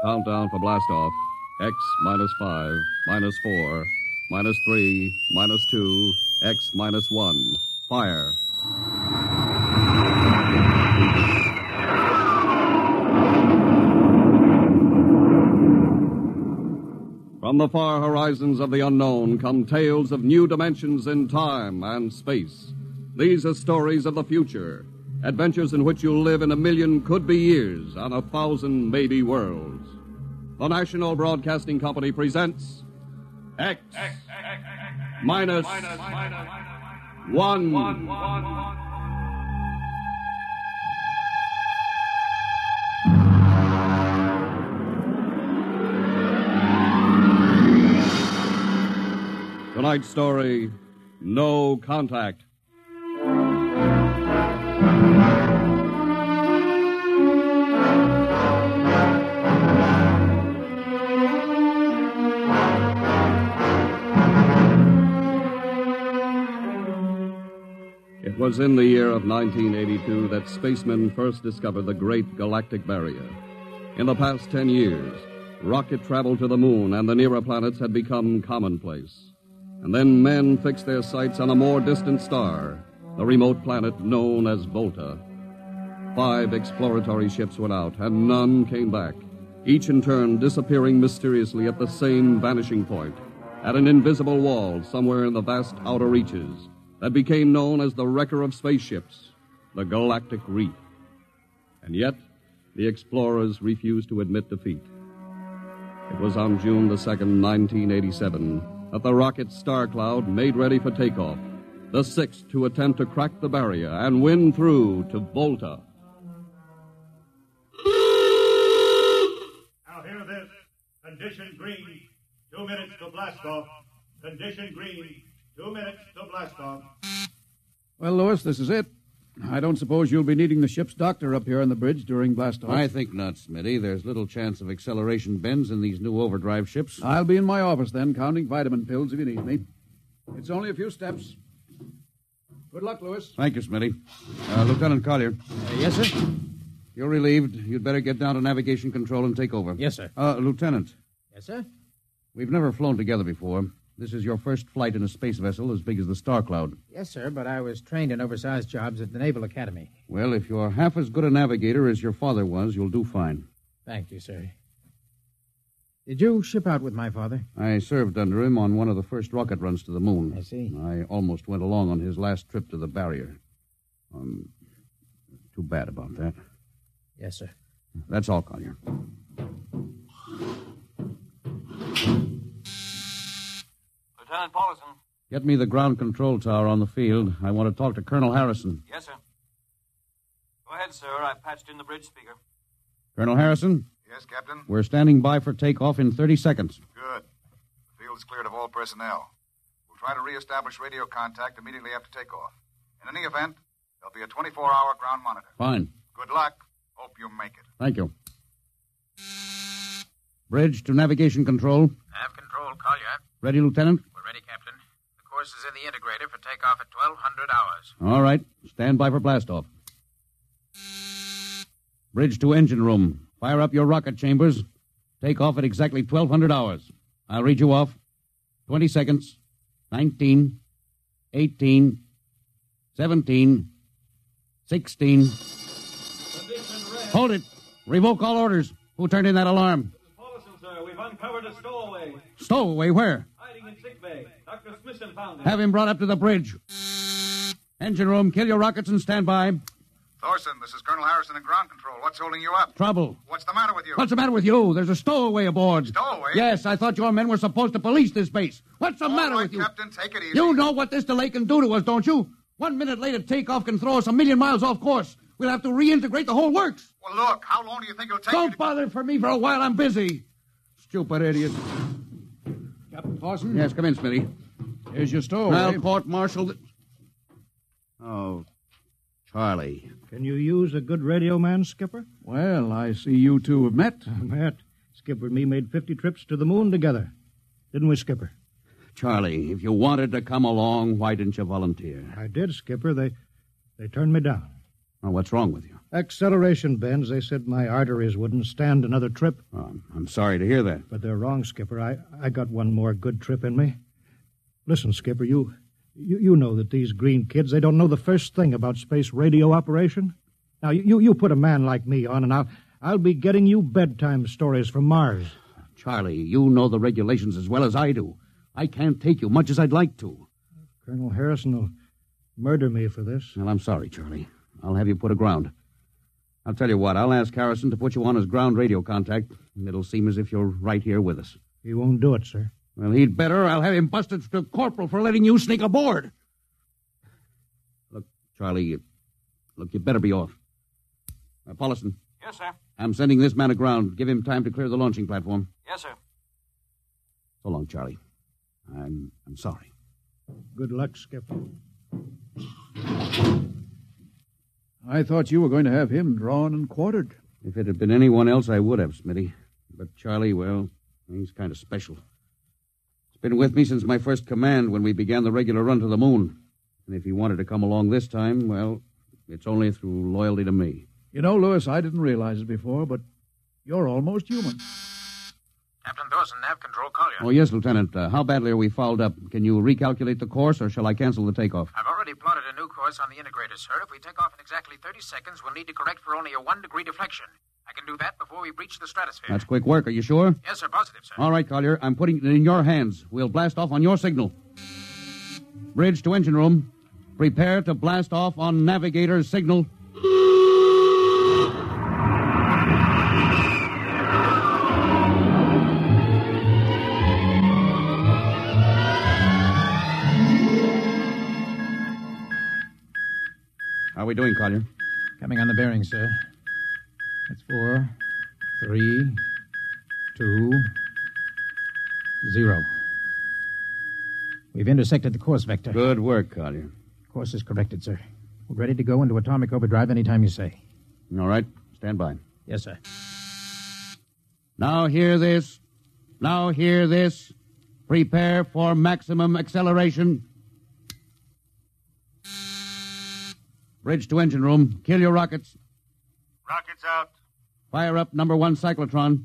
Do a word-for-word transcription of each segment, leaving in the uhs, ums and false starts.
Countdown for blastoff. X minus five, minus four, minus three, minus two, X minus one. Fire. From the far horizons of the unknown come tales of new dimensions in time and space. These are stories of the future, adventures in which you'll live in a million could-be years on a thousand maybe worlds. The National Broadcasting Company presents X, X, X, X, X minus, minus, minus one. one, one, one. Tonight's story, No Contact. It was in the year of nineteen eighty-two that spacemen first discovered the Great Galactic Barrier. In the past ten years, rocket travel to the moon and the nearer planets had become commonplace. And then men fixed their sights on a more distant star, the remote planet known as Volta. Five exploratory ships went out, and none came back, each in turn disappearing mysteriously at the same vanishing point, at an invisible wall somewhere in the vast outer reaches that became known as the wrecker of spaceships, the Galactic Reef. And yet, the explorers refused to admit defeat. It was on June the second, nineteen eighty-seven, that the rocket Star Cloud made ready for takeoff, the sixth to attempt to crack the barrier and win through to Volta. Now hear this. Condition green. Two minutes to blast off. Condition green. Two minutes to blast off. Well, Lewis, this is it. I don't suppose you'll be needing the ship's doctor up here on the bridge during blastoff. I think not, Smitty. There's little chance of acceleration bends in these new overdrive ships. I'll be in my office then, counting vitamin pills if you need me. It's only a few steps. Good luck, Lewis. Thank you, Smitty. Uh, Lieutenant Collier. Uh, yes, sir? You're relieved. You'd better get down to navigation control and take over. Yes, sir. Uh, Lieutenant. Yes, sir? We've never flown together before. This is your first flight in a space vessel as big as the Star Cloud. Yes, sir, but I was trained in oversized jobs at the Naval Academy. Well, if you're half as good a navigator as your father was, you'll do fine. Thank you, sir. Did you ship out with my father? I served under him on one of the first rocket runs to the moon. I see. I almost went along on his last trip to the barrier. Um, too bad about that. Yes, sir. That's all, Collier. Lieutenant Paulson. Get me the ground control tower on the field. I want to talk to Colonel Harrison. Yes, sir. Go ahead, sir. I patched in the bridge speaker. Colonel Harrison? Yes, Captain? We're standing by for takeoff in thirty seconds. Good. The field is cleared of all personnel. We'll try to reestablish radio contact immediately after takeoff. In any event, there'll be a twenty-four hour ground monitor. Fine. Good luck. Hope you make it. Thank you. Bridge to navigation control. Nav control, Collier. Ready, Lieutenant? We're ready, Captain. The course is in the integrator for takeoff at twelve hundred hours. All right. Stand by for blastoff. Bridge to engine room. Fire up your rocket chambers. Take off at exactly twelve hundred hours. I'll read you off. twenty seconds. nineteen. eighteen. seventeen. sixteen. Hold it. Revoke all orders. Who turned in that alarm? Paulson, sir. We've uncovered a stowaway. Stowaway? Where? Hiding in sickbay. Doctor Smithson found him. Have him brought up to the bridge. Engine room, kill your rockets and stand by. Thorson, this is Colonel Harrison in ground control. What's holding you up? Trouble. What's the matter with you? What's the matter with you? There's a stowaway aboard. Stowaway? Yes, I thought your men were supposed to police this base. What's the All matter right, with you? Captain, take it easy. You know what this delay can do to us, don't you? One minute later takeoff can throw us a million miles off course. We'll have to reintegrate the whole works. Well, look, how long do you think it'll take you Don't to... bother for me for a while. I'm busy. Stupid idiot. Captain Paulson? Yes, come in, Smitty. Here's your stowaway. Now, court-martial... The... Oh, Charlie. Can you use a good radio man, Skipper? Well, I see you two have met. Met. Skipper and me made fifty trips to the moon together. Didn't we, Skipper? Charlie, if you wanted to come along, why didn't you volunteer? I did, Skipper. They they turned me down. Well, what's wrong with you? Acceleration bends. They said my arteries wouldn't stand another trip. Oh, I'm sorry to hear that. But they're wrong, Skipper. I, I got one more good trip in me. Listen, Skipper, you, you you know that these green kids, they don't know the first thing about space radio operation. Now, you, you put a man like me on, and I'll, I'll be getting you bedtime stories from Mars. Charlie, you know the regulations as well as I do. I can't take you much as I'd like to. Colonel Harrison will murder me for this. Well, I'm sorry, Charlie. I'll have you put aground. I'll tell you what, I'll ask Harrison to put you on as ground radio contact, and it'll seem as if you're right here with us. He won't do it, sir. Well, he'd better. I'll have him busted to corporal for letting you sneak aboard. Look, Charlie, you, look, you better be off. Uh, Paulison. Yes, sir. I'm sending this man aground. Give him time to clear the launching platform. Yes, sir. So long, Charlie. I'm I'm sorry. Good luck, Skipper. I thought you were going to have him drawn and quartered. If it had been anyone else, I would have, Smitty. But Charlie, well, he's kind of special. He's been with me since my first command when we began the regular run to the moon. And if he wanted to come along this time, well, it's only through loyalty to me. You know, Lewis, I didn't realize it before, but you're almost human. Captain Dawson, Nav Control, Collier. Oh, yes, Lieutenant. Uh, how badly are we fouled up? Can you recalculate the course, or shall I cancel the takeoff? I've already plotted a new course on the integrator, sir. If we take off in exactly thirty seconds, we'll need to correct for only a one-degree deflection. I can do that before we breach the stratosphere. That's quick work. Are you sure? Yes, sir. Positive, sir. All right, Collier. I'm putting it in your hands. We'll blast off on your signal. Bridge to engine room. Prepare to blast off on navigator's signal. How are we doing, Collier? Coming on the bearing, sir. That's four, three, two, zero. We've intersected the course vector. Good work, Collier. Course is corrected, sir. We're ready to go into atomic overdrive anytime you say. All right. Stand by. Yes, sir. Now hear this. Now hear this. Prepare for maximum acceleration. Bridge to engine room. Kill your rockets. Rockets out. Fire up number one cyclotron.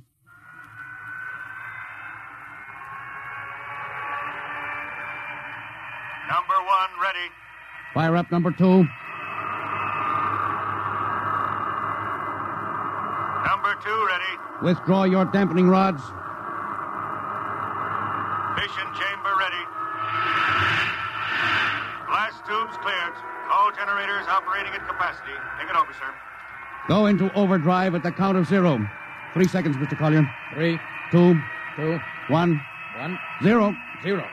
Number one ready. Fire up number two. Number two ready. Withdraw your dampening rods. Fission chamber ready. Blast tubes cleared. All generators operating at capacity. Take it over, sir. Go into overdrive at the count of zero. Three seconds, Mister Collier. Three, Two. two, One. one, Zero. zero.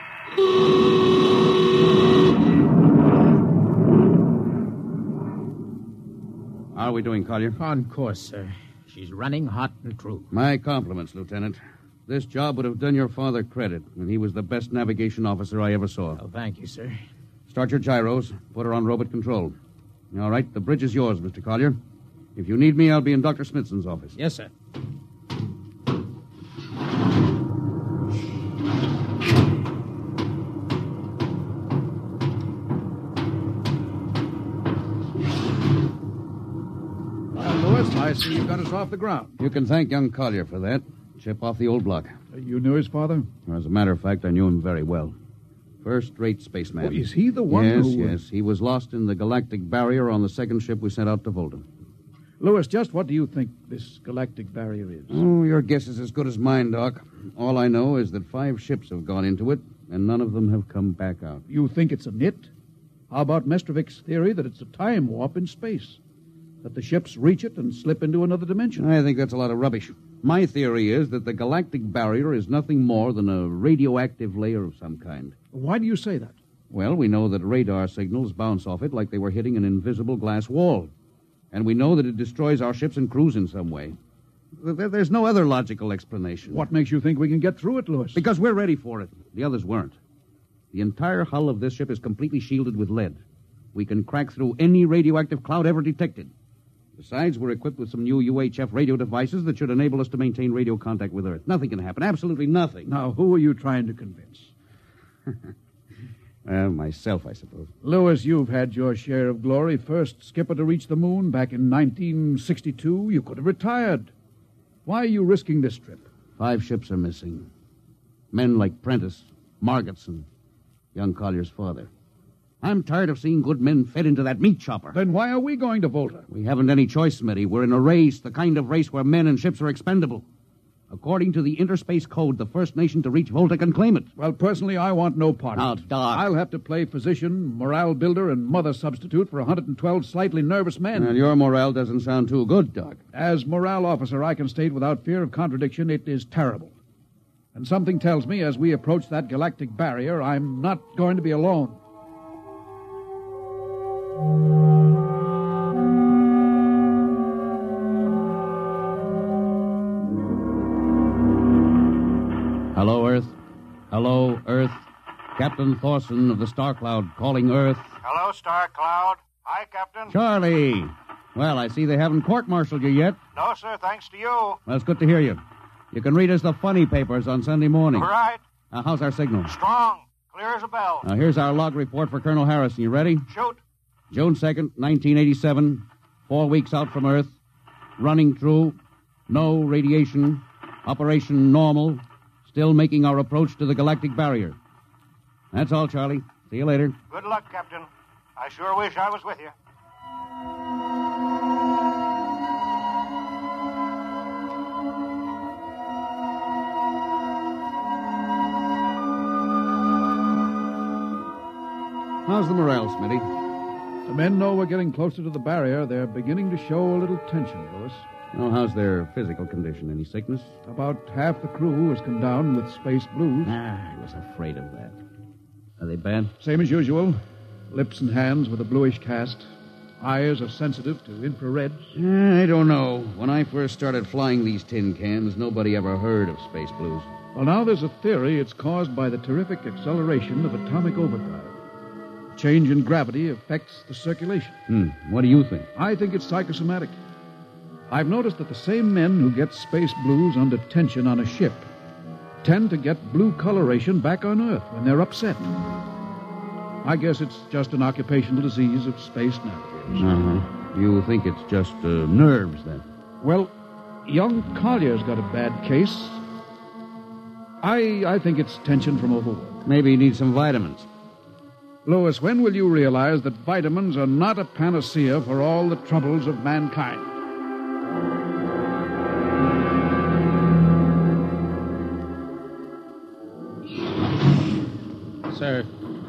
How are we doing, Collier? On course, sir. She's running hot and true. My compliments, Lieutenant. This job would have done your father credit, and he was the best navigation officer I ever saw. Oh, thank you, sir. Start your gyros. Put her on robot control. All right, the bridge is yours, Mister Collier. If you need me, I'll be in Doctor Smithson's office. Yes, sir. Well, Lewis, I see you got us off the ground. You can thank young Collier for that. Chip off the old block. Uh, you knew his father? As a matter of fact, I knew him very well. First-rate spaceman. Oh, is he the one yes, who... Yes, yes. He was lost in the galactic barrier on the second ship we sent out to Volta. Lewis, just what do you think this galactic barrier is? Oh, your guess is as good as mine, Doc. All I know is that five ships have gone into it, and none of them have come back out. You think it's a nit? How about Mestrovic's theory that it's a time warp in space? That the ships reach it and slip into another dimension? I think that's a lot of rubbish. My theory is that the galactic barrier is nothing more than a radioactive layer of some kind. Why do you say that? Well, we know that radar signals bounce off it like they were hitting an invisible glass wall. And we know that it destroys our ships and crews in some way. There's no other logical explanation. What makes you think we can get through it, Lewis? Because we're ready for it. The others weren't. The entire hull of this ship is completely shielded with lead. We can crack through any radioactive cloud ever detected. Besides, we're equipped with some new U H F radio devices that should enable us to maintain radio contact with Earth. Nothing can happen. Absolutely nothing. Now, who are you trying to convince? Uh, myself, I suppose. Lewis, you've had your share of glory. First skipper to reach the moon back in nineteen sixty-two. You could have retired. Why are you risking this trip? Five ships are missing. Men like Prentice, Margetson, young Collier's father. I'm tired of seeing good men fed into that meat chopper. Then why are we going to Volta? We haven't any choice, Smitty. We're in a race, the kind of race where men and ships are expendable. According to the Interspace Code, the first nation to reach Volta can claim it. Well, personally, I want no part Now, of it. Doc. I'll have to play physician, morale builder, and mother substitute for one hundred twelve slightly nervous men. Well, your morale doesn't sound too good, Doc. As morale officer, I can state without fear of contradiction, it is terrible. And something tells me as we approach that galactic barrier, I'm not going to be alone. Hello, Earth. Hello, Earth. Captain Thorson of the Star Cloud calling Earth. Hello, Star Cloud. Hi, Captain. Charlie. Well, I see they haven't court-martialed you yet. No, sir, thanks to you. Well, it's good to hear you. You can read us the funny papers on Sunday morning. Right. Now, how's our signal? Strong. Clear as a bell. Now, here's our log report for Colonel Harrison. You ready? Shoot. June second, nineteen eighty-seven. Four weeks out from Earth. Running true. No radiation. Operation normal. Still making our approach to the galactic barrier. That's all, Charlie. See you later. Good luck, Captain. I sure wish I was with you. How's the morale, Smitty? The men know we're getting closer to the barrier. They're beginning to show a little tension, Lewis. Oh, how's their physical condition? Any sickness? About half the crew has come down with space blues. Ah, I was afraid of that. Are they bad? Same as usual. Lips and hands with a bluish cast. Eyes are sensitive to infrared. I don't know. When I first started flying these tin cans, nobody ever heard of space blues. Well, now there's a theory it's caused by the terrific acceleration of atomic overdrive. Change in gravity affects the circulation. Hmm. What do you think? I think it's psychosomatic. I've noticed that the same men who get space blues under tension on a ship tend to get blue coloration back on Earth when they're upset. I guess it's just an occupational disease of space navigators. Uh-huh. You think it's just uh, nerves, then? Well, young Collier's got a bad case. I I think it's tension from overwork. Maybe he needs some vitamins. Lewis, when will you realize that vitamins are not a panacea for all the troubles of mankind? Sir,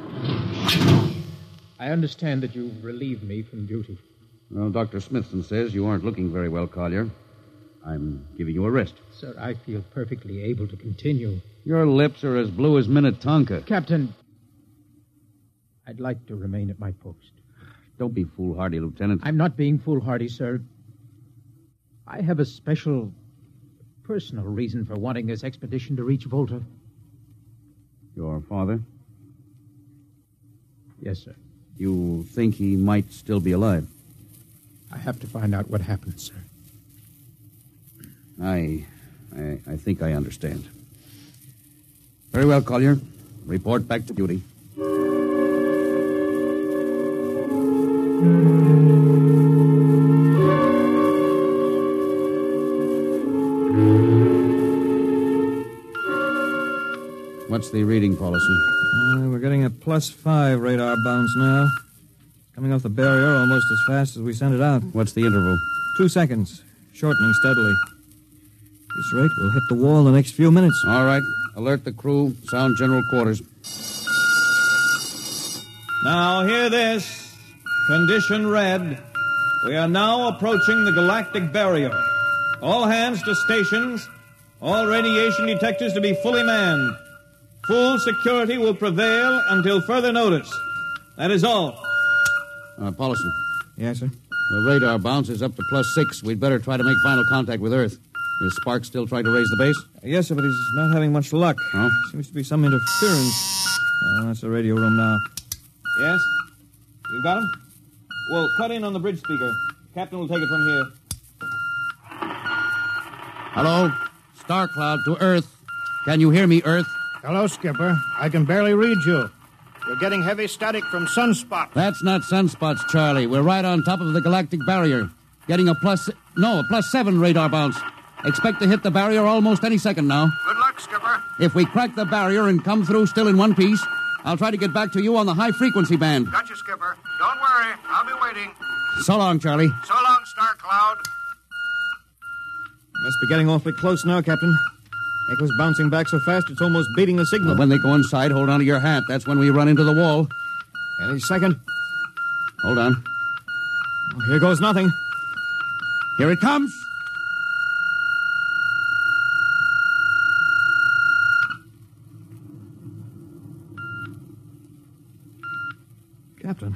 I understand that you've relieved me from duty. Well, Doctor Smithson says you aren't looking very well, Collier. I'm giving you a rest. Sir, I feel perfectly able to continue. Your lips are as blue as Minnetonka. Captain, I'd like to remain at my post. Don't be foolhardy, Lieutenant. I'm not being foolhardy, sir. I have a special, personal reason for wanting this expedition to reach Volta. Your father? Yes, sir. You think he might still be alive? I have to find out what happened, sir. I, I, I think I understand. Very well, Collier. Report back to duty. What's the reading, Paulson? Uh, we're getting a plus five radar bounce now. Coming off the barrier almost as fast as we sent it out. What's the interval? Two seconds. Shortening steadily. This rate, we'll hit the wall in the next few minutes. All right. Alert the crew. Sound general quarters. Now, hear this. Condition red. We are now approaching the galactic barrier. All hands to stations. All radiation detectors to be fully manned. Full security will prevail until further notice. That is all. Uh, Paulson. Yes, sir? The radar bounce is up to plus six. We'd better try to make final contact with Earth. Is Sparks still trying to raise the base? Uh, yes, sir, but he's not having much luck. Oh? Seems to be some interference. Oh, that's the radio room now. Yes? You got him? Well, cut in on the bridge speaker. Captain will take it from here. Hello? Star Cloud to Earth. Can you hear me, Earth? Hello, Skipper. I can barely read you. We're getting heavy static from sunspots. That's not sunspots, Charlie. We're right on top of the galactic barrier. Getting a plus... No, a plus seven radar bounce. Expect to hit the barrier almost any second now. Good luck, Skipper. If we crack the barrier and come through still in one piece, I'll try to get back to you on the high-frequency band. Gotcha, Skipper. Don't worry. I'll be waiting. So long, Charlie. So long, Star Cloud. Must be getting awfully close now, Captain. Echo's bouncing back so fast it's almost beating the signal. Well, when they go inside, hold on to your hat. That's when we run into the wall. Any second. Hold on. Oh, here goes nothing. Here it comes. Captain.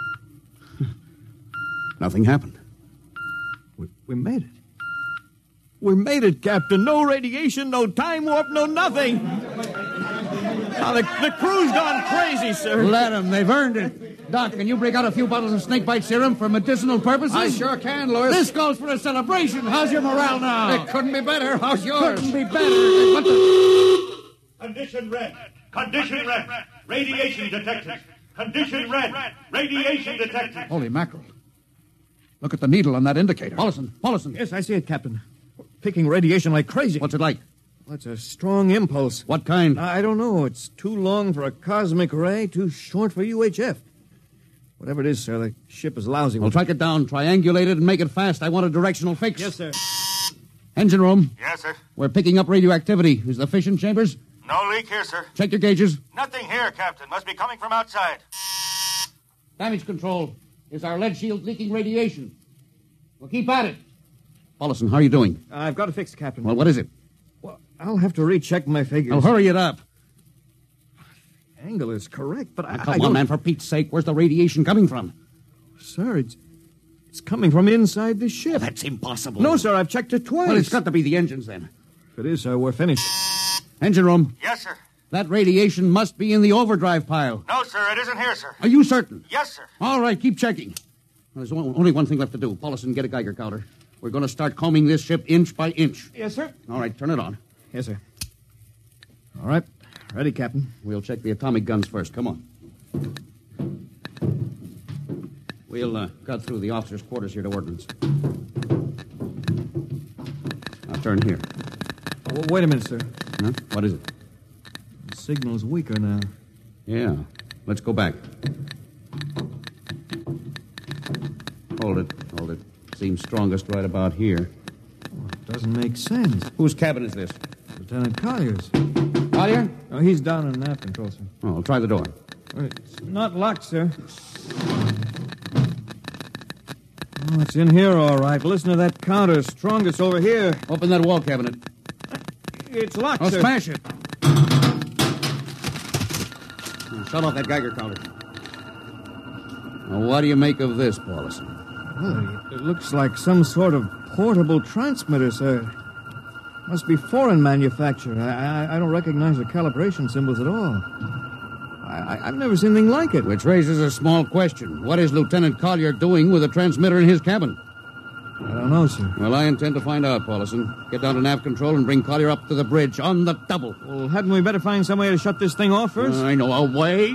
Nothing happened. We, we made it. We made it, Captain. No radiation, no time warp, no nothing. Now, the, the crew's gone crazy, sir. Let them. They've earned it. Doc, can you break out a few bottles of snakebite serum for medicinal purposes? I sure can, Lewis. This calls for a celebration. How's your morale now? It couldn't be better. How's yours? Couldn't be better. What the... Condition red. Condition red. Radiation detected. Condition red. Radiation detected. Holy mackerel. Look at the needle on that indicator. Paulison, Paulison. Yes, I see it, Captain. Picking radiation like crazy. What's it like? Well, it's a strong impulse. What kind? I don't know. It's too long for a cosmic ray, too short for U H F. Whatever it is, sir, the ship is lousy. We'll track it down, triangulate it, and make it fast. I want a directional fix. Yes, sir. Engine room. Yes, sir. We're picking up radioactivity. Is the fission chambers? No leak here, sir. Check your gauges. Nothing here, Captain. Must be coming from outside. Damage control. Is our lead shield leaking radiation? Well, keep at it. Paulison, how are you doing? I've got it fixed, Captain. Well, what is it? Well, I'll have to recheck my figures. Well, hurry it up. The angle is correct, but I, Now, I come don't... on, man, for Pete's sake. Where's the radiation coming from? Sir, it's, it's coming from inside the ship. That's impossible. No, sir, I've checked it twice. Well, it's got to be the engines, then. If it is, sir, we're finished. Engine room. Yes, sir. That radiation must be in the overdrive pile. No, sir, it isn't here, sir. Are you certain? Yes, sir. All right, keep checking. Well, there's only one thing left to do. Paulison, get a Geiger counter. We're going to start combing this ship inch by inch. Yes, sir. All right, turn it on. Yes, sir. All right. Ready, Captain. We'll check the atomic guns first. Come on. We'll uh, cut through the officers' quarters here to ordnance. Now turn here. Oh, wait a minute, sir. Huh? What is it? The signal's weaker now. Yeah. Let's go back. Hold it. Hold it. Seems strongest right about here. Oh, it doesn't make sense. Whose cabin is this? Lieutenant Collier's. Collier? Oh, he's down in nav control, sir. Oh, I'll try the door. It's not locked, sir. Oh, it's in here, all right. Listen to that counter. Strongest over here. Open that wall cabinet. It's locked, Oh, sir. smash it. Now, shut off that Geiger counter. Now, what do you make of this, Paulison? Well, it, it looks like some sort of portable transmitter, sir. Must be foreign manufacture. I, I, I don't recognize the calibration symbols at all. I, I, I've never seen anything like it. Which raises a small question. What is Lieutenant Collier doing with a transmitter in his cabin? I don't know, sir. Well, I intend to find out, Paulison. Get down to nav control and bring Collier up to the bridge on the double. Well, hadn't we better find some way to shut this thing off first? Uh, I know a way.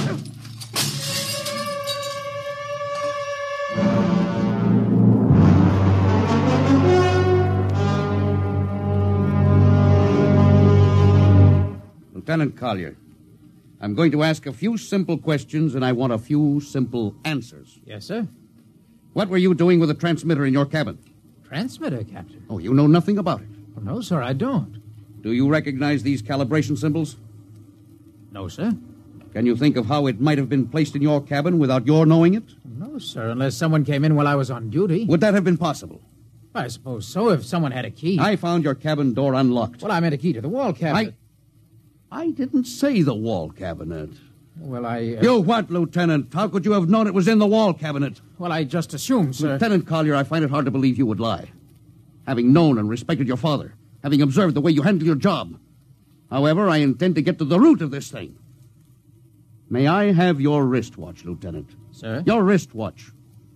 Lieutenant Collier, I'm going to ask a few simple questions, and I want a few simple answers. Yes, sir. What were you doing with a transmitter in your cabin? Transmitter, Captain? Oh, you know nothing about it. Well, no, sir, I don't. Do you recognize these calibration symbols? No, sir. Can you think of how it might have been placed in your cabin without your knowing it? No, sir, unless someone came in while I was on duty. Would that have been possible? I suppose so, if someone had a key. I found your cabin door unlocked. Well, I meant a key to the wall cabinet. I... I didn't say the wall cabinet. Well, I... Uh... You what, Lieutenant? How could you have known it was in the wall cabinet? Well, I just assumed, sir. Lieutenant Collier, I find it hard to believe you would lie. Having known and respected your father, having observed the way you handle your job. However, I intend to get to the root of this thing. May I have your wristwatch, Lieutenant? Sir? Your wristwatch.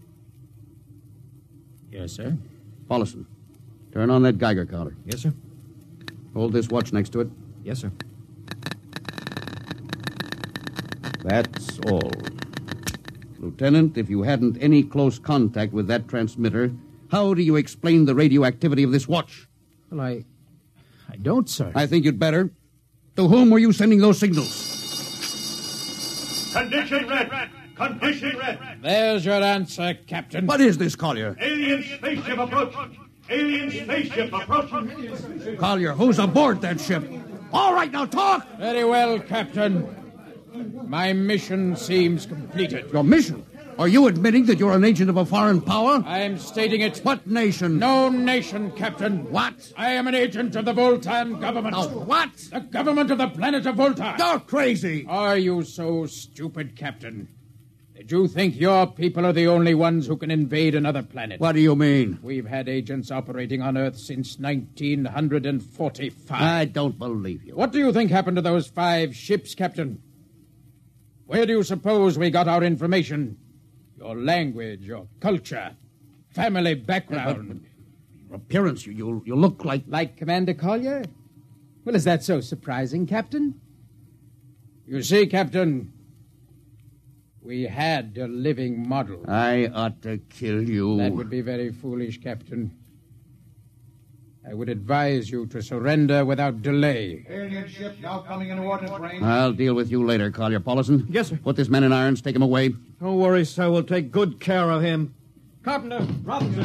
Yes, sir. Paulison, turn on that Geiger counter. Yes, sir. Hold this watch next to it. Yes, sir. That's all. Lieutenant, if you hadn't any close contact with that transmitter, how do you explain the radioactivity of this watch? Well, I... I don't, sir. I think you'd better. To whom were you sending those signals? Condition red. Condition red. There's your answer, Captain. What is this, Collier? Alien spaceship approaching. Alien spaceship approaching. Collier, who's aboard that ship? All right, now talk! Very well, Captain. My mission seems completed. Your mission? Are you admitting that you're an agent of a foreign power? I am stating it. What nation? No nation, Captain. What? I am an agent of the Voltan government. Oh, what? The government of the planet of Voltan. You're crazy. Are you so stupid, Captain? Did you think your people are the only ones who can invade another planet? What do you mean? We've had agents operating on Earth since nineteen forty-five. I don't believe you. What do you think happened to those five ships, Captain? Where do you suppose we got our information? Your language, your culture, family background. Your appearance, you, you, you look like... Like Commander Collier? Well, is that so surprising, Captain? You see, Captain, we had a living model. I ought to kill you. That would be very foolish, Captain. I would advise you to surrender without delay. Alien ship now coming into ordnance range. I'll deal with you later, Collier. Paulison? Yes, sir. Put this man in irons, take him away. Don't worry, sir. We'll take good care of him. Carpenter, Robinson.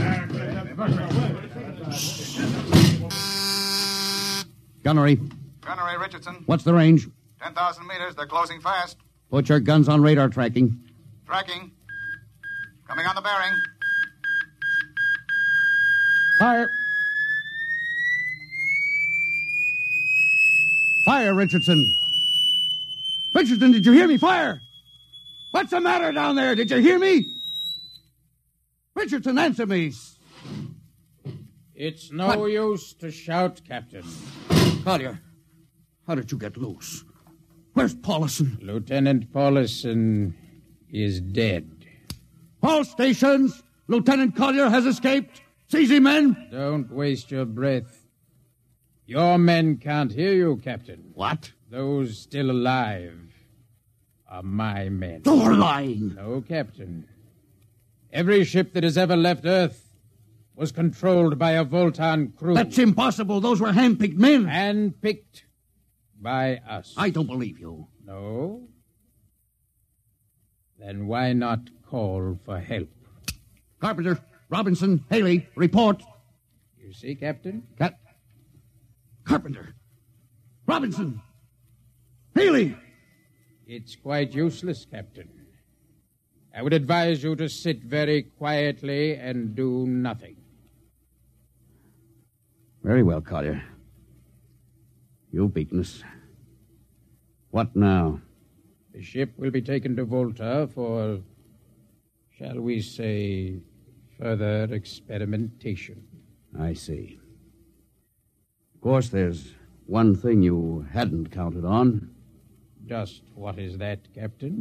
Gunnery, Gunnery Richardson. what's the range? ten thousand meters. They're closing fast. Put your guns on radar tracking. Tracking. Coming on the bearing. Fire. Fire, Richardson. Richardson, did you hear me? Fire! What's the matter down there? Did you hear me? Richardson, answer me. It's no what? use to shout, Captain. Collier, how did you get loose? Where's Paulison? Lieutenant Paulison is dead. All stations! Lieutenant Collier has escaped. Seize him, men! Don't waste your breath. Your men can't hear you, Captain. What? Those still alive are my men. You're lying. No, Captain. Every ship that has ever left Earth was controlled by a Voltan crew. That's impossible. Those were hand-picked men. Hand-picked by us. I don't believe you. No? Then why not call for help? Carpenter, Robinson, Haley, report. You see, Captain? Cap- Carpenter, Robinson, Haley. It's quite useless, Captain. I would advise you to sit very quietly and do nothing. Very well, Collier. You've beaten us. What now? The ship will be taken to Volta for, shall we say, further experimentation. I see. Of course, there's one thing you hadn't counted on. Just what is that, Captain?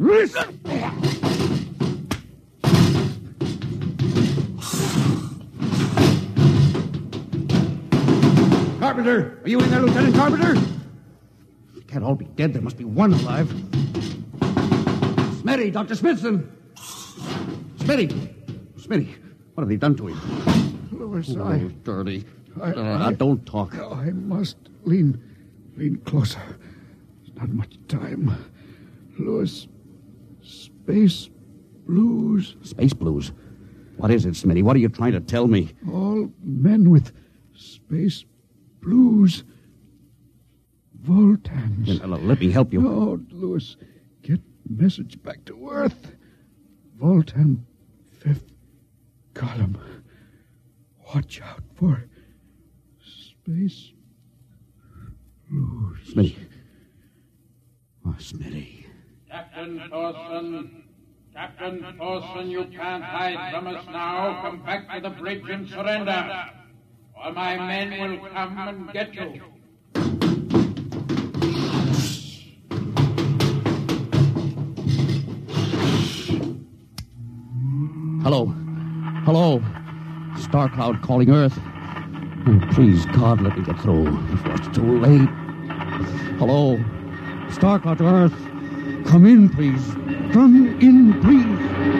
Carpenter! Are you in there, Lieutenant Carpenter? They can't all be dead. There must be one alive. Smitty, Doctor Smithson! Smitty! Smitty, what have they done to him? Louis, oh, I... dirty. I, uh, I... Don't talk. I must lean... lean closer. There's not much time. Louis, space blues. Space blues? What is it, Smitty? What are you trying to tell me? All men with space blues. Voltans. Yeah, now, let me help you. No, Louis. Get message back to Earth. Voltan, fifth column. Watch out for space blues. Smitty. Oh, Smitty. Captain Thorson. Captain Thorson, you can't hide from us now. Come back to the bridge and surrender. Or my men will come and get you. Hello. Hello. Star Cloud calling Earth. Oh, please, God, let me get through before it's too late. Hello. Star Cloud to Earth. Come in, please. Come in, please.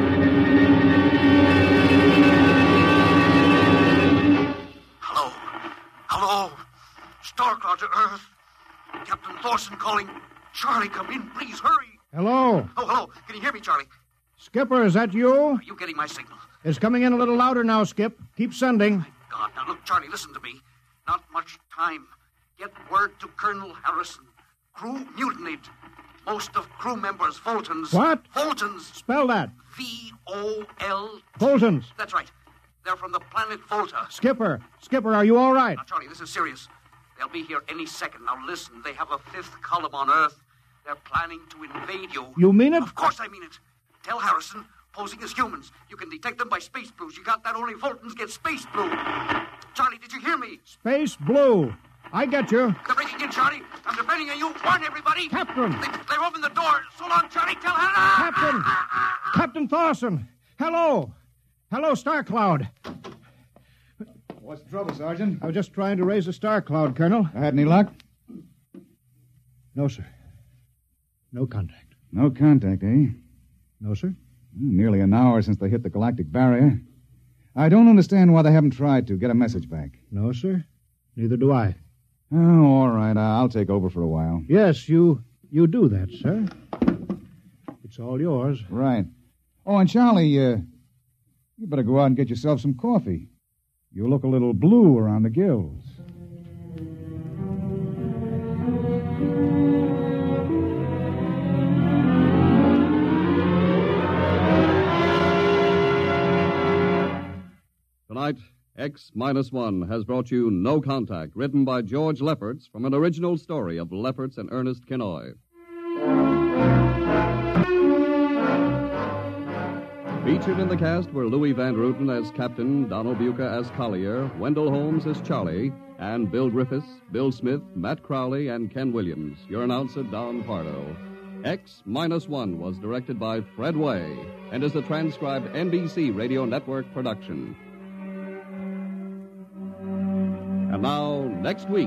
Hello. Hello. Star Cloud to Earth. Captain Thorson calling. Charlie, come in, please, hurry. Hello. Oh, hello. Can you hear me, Charlie? Skipper, is that you? Are you getting my signal? It's coming in a little louder now, Skip. Keep sending. God, now look, Charlie, listen to me. Not much time. Get word to Colonel Harrison. Crew mutinied. Most of crew members, Fultons. What? Fultons. Spell that. V O L. Fultons. That's right. They're from the planet Volta. Skipper. Skipper, are you all right? Now, Charlie, this is serious. They'll be here any second. Now, listen, they have a fifth column on Earth. They're planning to invade you. You mean it? Of course I mean it. Tell Harrison, posing as humans. You can detect them by space blues. You got that? Only Fultons get space blue. Charlie, did you hear me? Space blue. I get you. They're breaking in, Charlie. I'm depending on you. Warn everybody. Captain. They, they've opened the door. So long, Charlie. Tell Hannah. Captain. Captain Thorson. Hello. Hello, Star Cloud. What's the trouble, Sergeant? I was just trying to raise a Star Cloud, Colonel. I had any luck? No, sir. No contact. No contact, eh? No, sir. Nearly an hour since they hit the galactic barrier. I don't understand why they haven't tried to get a message back. No, sir. Neither do I. Oh, all right. I'll take over for a while. Yes, you you do that, sir. It's all yours. Right. Oh, and Charlie, uh, you better go out and get yourself some coffee. You look a little blue around the gills. Tonight, X Minus One has brought you No Contact, written by George Lefferts from an original story of Lefferts and Ernest Kinoy. Featured in the cast were Louis Van Ruten as Captain, Donald Buca as Collier, Wendell Holmes as Charlie, and Bill Griffiths, Bill Smith, Matt Crowley, and Ken Williams. Your announcer, Don Pardo. X Minus One was directed by Fred Way and is a transcribed N B C Radio Network production. And now, next week.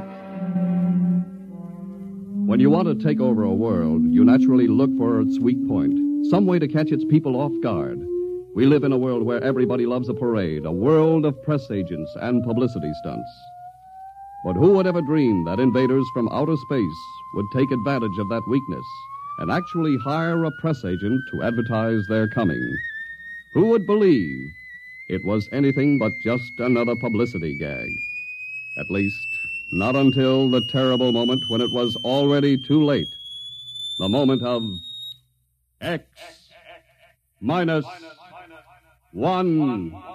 When you want to take over a world, you naturally look for its weak point, some way to catch its people off guard. We live in a world where everybody loves a parade, a world of press agents and publicity stunts. But who would ever dream that invaders from outer space would take advantage of that weakness and actually hire a press agent to advertise their coming? Who would believe it was anything but just another publicity gag? At least, not until the terrible moment when it was already too late. The moment of X minus one.